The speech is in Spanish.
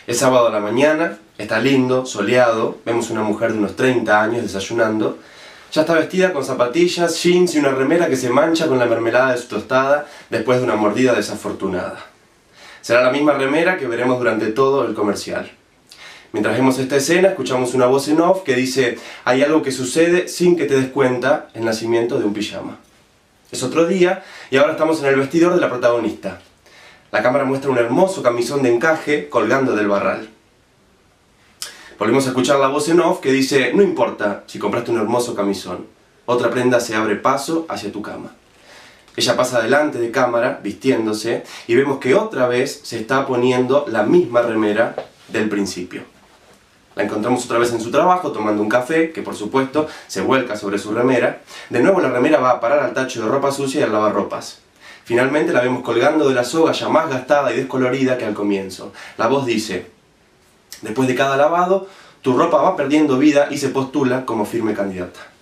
Es sábado a la mañana, está lindo, soleado, vemos una mujer de unos 30 años desayunando. Ya está vestida con zapatillas, jeans y una remera que se mancha con la mermelada de su tostada después de una mordida desafortunada. Será la misma remera que veremos durante todo el comercial. Mientras vemos esta escena, escuchamos una voz en off que dice: hay algo que sucede sin que te des cuenta, el nacimiento de un pijama. Es otro día y ahora estamos en el vestidor de la protagonista. La cámara muestra un hermoso camisón de encaje colgando del barral. Volvemos a escuchar la voz en off que dice: no importa si compraste un hermoso camisón, otra prenda se abre paso hacia tu cama. Ella pasa delante de cámara, vistiéndose, y vemos que otra vez se está poniendo la misma remera del principio. La encontramos otra vez en su trabajo, tomando un café, que por supuesto se vuelca sobre su remera. De nuevo la remera va a parar al tacho de ropa sucia y al lavarropas. Finalmente la vemos colgando de la soga ya más gastada y descolorida que al comienzo. La voz dice: después de cada lavado, tu ropa va perdiendo vida y se postula como firme candidata.